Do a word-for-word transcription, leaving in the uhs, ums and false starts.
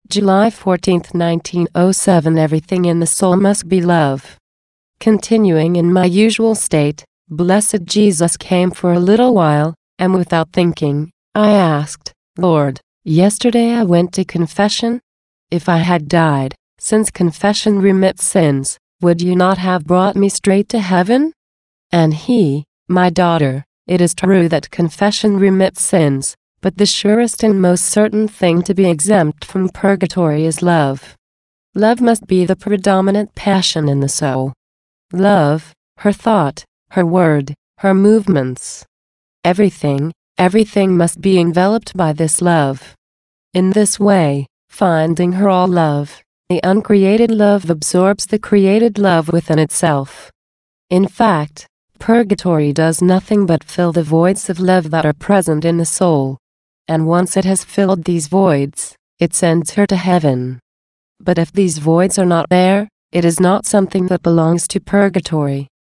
July fourteenth, nineteen oh seven. Everything in the soul must be love. Continuing in my usual state, blessed Jesus came for a little while, and without thinking, I asked, Lord, yesterday I went to confession? If I had died, since confession remits sins, would you not have brought me straight to heaven? And he, my daughter, it is true that confession remits sins, but the surest and most certain thing to be exempt from purgatory is love. Love must be the predominant passion in the soul. Love, her thought, her word, her movements. Everything, everything must be enveloped by this love. In this way, finding her all love, the uncreated love absorbs the created love within itself. In fact, purgatory does nothing but fill the voids of love that are present in the soul. And once it has filled these voids, it sends her to heaven. But if these voids are not there, it is not something that belongs to purgatory.